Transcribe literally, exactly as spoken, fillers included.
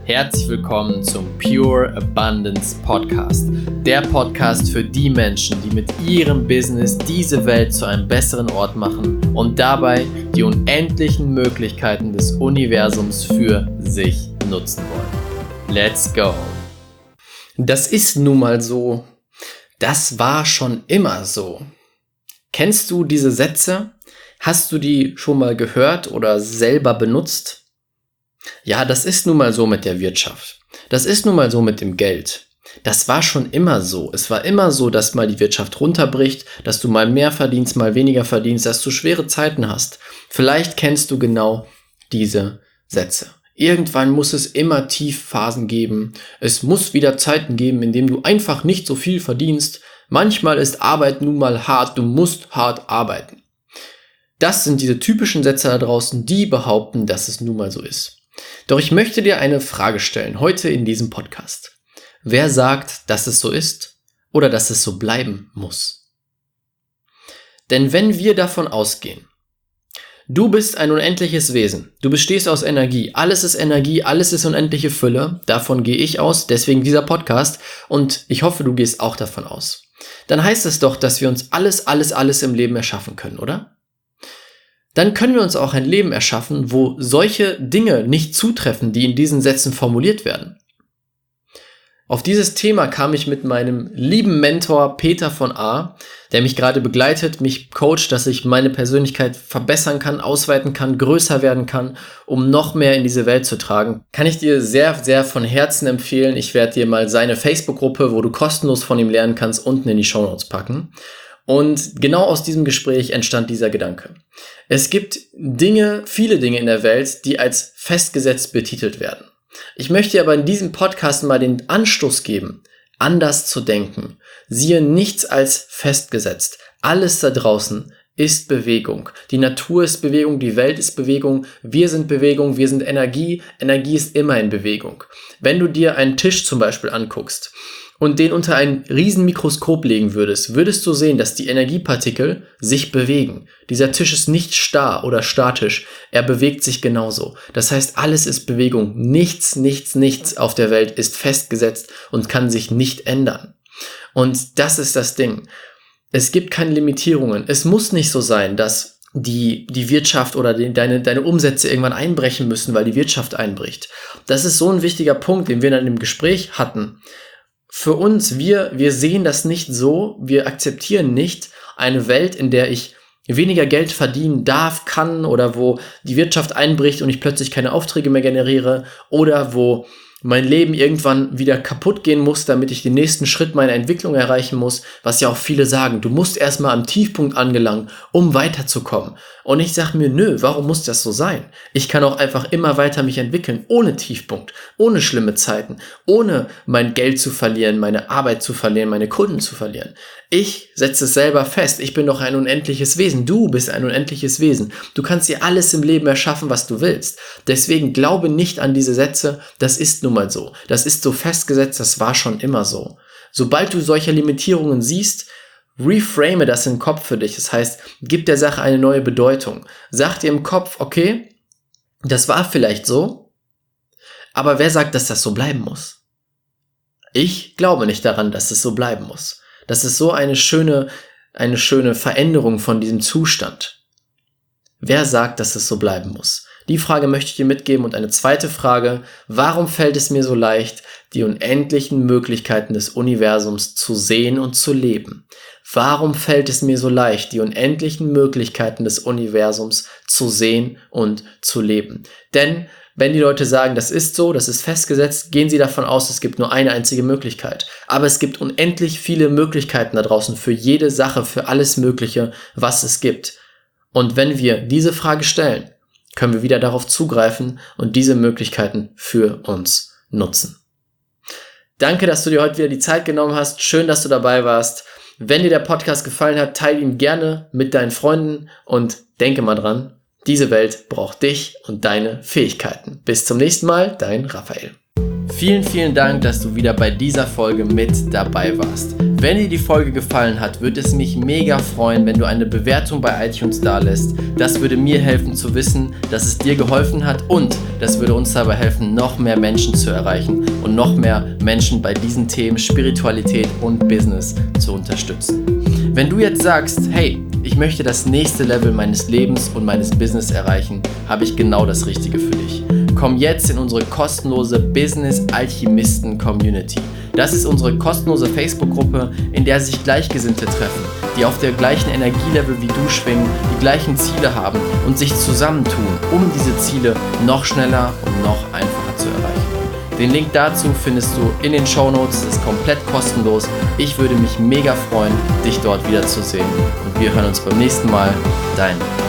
Herzlich willkommen zum Pure Abundance Podcast. Der Podcast für die Menschen, die mit ihrem Business diese Welt zu einem besseren Ort machen und dabei die unendlichen Möglichkeiten des Universums für sich nutzen wollen. Let's go! Das ist nun mal so. Das war schon immer so. Kennst du diese Sätze? Hast du die schon mal gehört oder selber benutzt? Ja, das ist nun mal so mit der Wirtschaft. Das ist nun mal so mit dem Geld. Das war schon immer so. Es war immer so, dass mal die Wirtschaft runterbricht, dass du mal mehr verdienst, mal weniger verdienst, dass du schwere Zeiten hast. Vielleicht kennst du genau diese Sätze. Irgendwann muss es immer Tiefphasen geben. Es muss wieder Zeiten geben, in denen du einfach nicht so viel verdienst. Manchmal ist Arbeit nun mal hart, du musst hart arbeiten. Das sind diese typischen Sätze da draußen, die behaupten, dass es nun mal so ist. Doch ich möchte dir eine Frage stellen, heute in diesem Podcast. Wer sagt, dass es so ist oder dass es so bleiben muss? Denn wenn wir davon ausgehen, du bist ein unendliches Wesen, du bestehst aus Energie, alles ist Energie, alles ist unendliche Fülle, davon gehe ich aus, deswegen dieser Podcast und ich hoffe, du gehst auch davon aus. Dann heißt es doch, dass wir uns alles, alles, alles im Leben erschaffen können, oder? Dann können wir uns auch ein Leben erschaffen, wo solche Dinge nicht zutreffen, die in diesen Sätzen formuliert werden. Auf dieses Thema kam ich mit meinem lieben Mentor Peter von A., der mich gerade begleitet, mich coacht, dass ich meine Persönlichkeit verbessern kann, ausweiten kann, größer werden kann, um noch mehr in diese Welt zu tragen. Kann ich dir sehr, sehr von Herzen empfehlen. Ich werde dir mal seine Facebook-Gruppe, wo du kostenlos von ihm lernen kannst, unten in die Shownotes packen. Und genau aus diesem Gespräch entstand dieser Gedanke. Es gibt Dinge, viele Dinge in der Welt, die als festgesetzt betitelt werden. Ich möchte aber in diesem Podcast mal den Anstoß geben, anders zu denken. Siehe nichts als festgesetzt. Alles da draußen ist Bewegung. Die Natur ist Bewegung, die Welt ist Bewegung, wir sind Bewegung, wir sind Energie. Energie ist immer in Bewegung. Wenn du dir einen Tisch zum Beispiel anguckst, und den unter ein riesen Mikroskop legen würdest, würdest du sehen, dass die Energiepartikel sich bewegen. Dieser Tisch ist nicht starr oder statisch, er bewegt sich genauso. Das heißt, alles ist Bewegung. Nichts, nichts, nichts auf der Welt ist festgesetzt und kann sich nicht ändern. Und das ist das Ding. Es gibt keine Limitierungen. Es muss nicht so sein, dass die, die Wirtschaft oder die, deine, deine Umsätze irgendwann einbrechen müssen, weil die Wirtschaft einbricht. Das ist so ein wichtiger Punkt, den wir dann im Gespräch hatten. Für uns, wir, wir sehen das nicht so, wir akzeptieren nicht eine Welt, in der ich weniger Geld verdienen darf, kann oder wo die Wirtschaft einbricht und ich plötzlich keine Aufträge mehr generiere oder wo mein Leben irgendwann wieder kaputt gehen muss, damit ich den nächsten Schritt meiner Entwicklung erreichen muss, was ja auch viele sagen, du musst erstmal am Tiefpunkt angelangen, um weiterzukommen. Und ich sage mir, nö, warum muss das so sein? Ich kann auch einfach immer weiter mich entwickeln, ohne Tiefpunkt, ohne schlimme Zeiten, ohne mein Geld zu verlieren, meine Arbeit zu verlieren, meine Kunden zu verlieren. Ich setze es selber fest, ich bin doch ein unendliches Wesen, du bist ein unendliches Wesen. Du kannst dir alles im Leben erschaffen, was du willst. Deswegen glaube nicht an diese Sätze, das ist nun mal so. Das ist so festgesetzt, das war schon immer so. Sobald du solche Limitierungen siehst, reframe das im Kopf für dich. Das heißt, gib der Sache eine neue Bedeutung. Sag dir im Kopf, okay, das war vielleicht so, aber wer sagt, dass das so bleiben muss? Ich glaube nicht daran, dass es so bleiben muss. Das ist so eine schöne, eine schöne Veränderung von diesem Zustand. Wer sagt, dass es so bleiben muss? Die Frage möchte ich dir mitgeben und eine zweite Frage, warum fällt es mir so leicht, die unendlichen Möglichkeiten des Universums zu sehen und zu leben? Warum fällt es mir so leicht, die unendlichen Möglichkeiten des Universums zu sehen und zu leben? Denn wenn die Leute sagen, das ist so, das ist festgesetzt, gehen sie davon aus, es gibt nur eine einzige Möglichkeit. Aber es gibt unendlich viele Möglichkeiten da draußen für jede Sache, für alles Mögliche, was es gibt. Und wenn wir diese Frage stellen, können wir wieder darauf zugreifen und diese Möglichkeiten für uns nutzen. Danke, dass du dir heute wieder die Zeit genommen hast. Schön, dass du dabei warst. Wenn dir der Podcast gefallen hat, teile ihn gerne mit deinen Freunden und denke mal dran, diese Welt braucht dich und deine Fähigkeiten. Bis zum nächsten Mal, dein Raphael. Vielen, vielen Dank, dass du wieder bei dieser Folge mit dabei warst. Wenn Wenn dir die Folge gefallen hat, würde es mich mega freuen, wenn du eine Bewertung bei iTunes dalässt. Das würde mir helfen zu wissen, dass es dir geholfen hat und das würde uns dabei helfen, noch mehr Menschen zu erreichen und noch mehr Menschen bei diesen Themen Spiritualität und Business zu unterstützen. Wenn du jetzt sagst, hey, ich möchte das nächste Level meines Lebens und meines Business erreichen, habe ich genau das Richtige für dich. Komm jetzt in unsere kostenlose Business Alchemisten Community. Das ist unsere kostenlose Facebook-Gruppe, in der sich Gleichgesinnte treffen, die auf der gleichen Energielevel wie du schwingen, die gleichen Ziele haben und sich zusammentun, um diese Ziele noch schneller und noch einfacher zu erreichen. Den Link dazu findest du in den Shownotes, das ist komplett kostenlos. Ich würde mich mega freuen, dich dort wiederzusehen und wir hören uns beim nächsten Mal. Dein